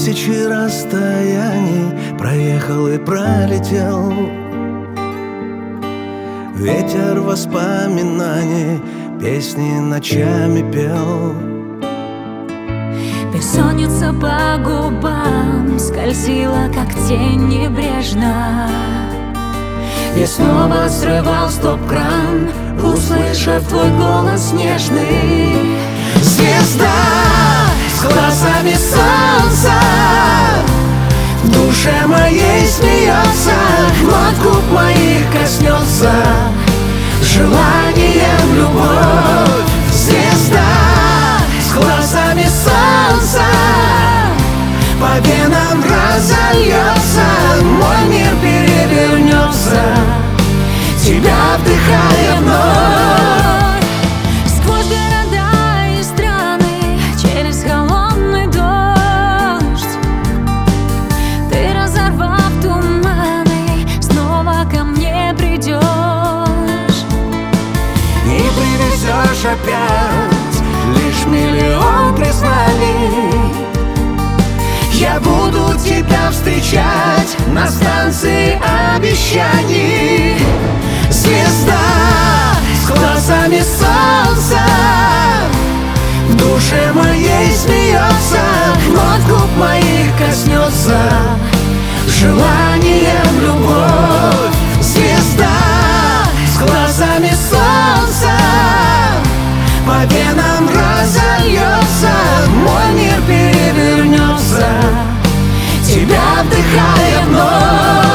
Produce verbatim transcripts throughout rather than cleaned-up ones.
Тысячи расстояний проехал и пролетел. Ветер воспоминаний песни ночами пел. Бессонница по губам скользила, как тень небрежно. Я снова срывал стоп-кран, услышав твой голос нежный. Звезда с глазами солнца в душе моей смеется, но от губ моих коснется желанием любовь. Звезда с глазами солнца по венам разольется, мой мир перевернется, тебя вдыхая вновь. Сквозь города и страны, через холодный дождь, ты, разорвав туманы, снова ко мне придешь и привезешь опять лишь миллион признаний. Я буду тебя встречать на станции обещаний. Звезда с глазами солнца в душе моей смеется, но от губ моих коснется желанием любовь. Звезда с глазами солнца по венам разольется, мой мир перевернется, тебя вдыхая вновь.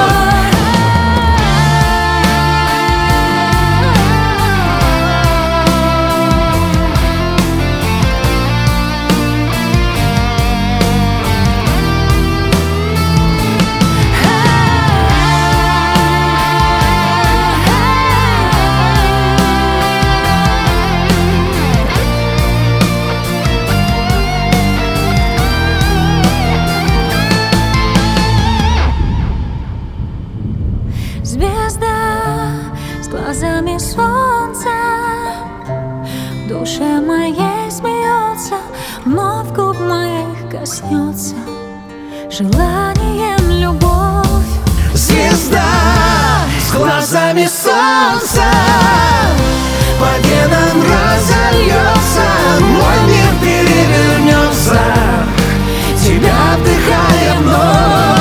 Звезда с глазами солнца в душе моей смеется, но в губ моих коснется желанием любовь. Звезда с глазами солнца по венам разольется, мой мир перевернется, тебя вдыхая вновь.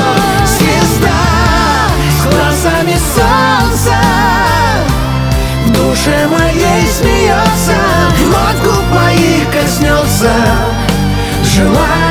Глазами солнца в душе моей смеется, но от губ моих коснется желание.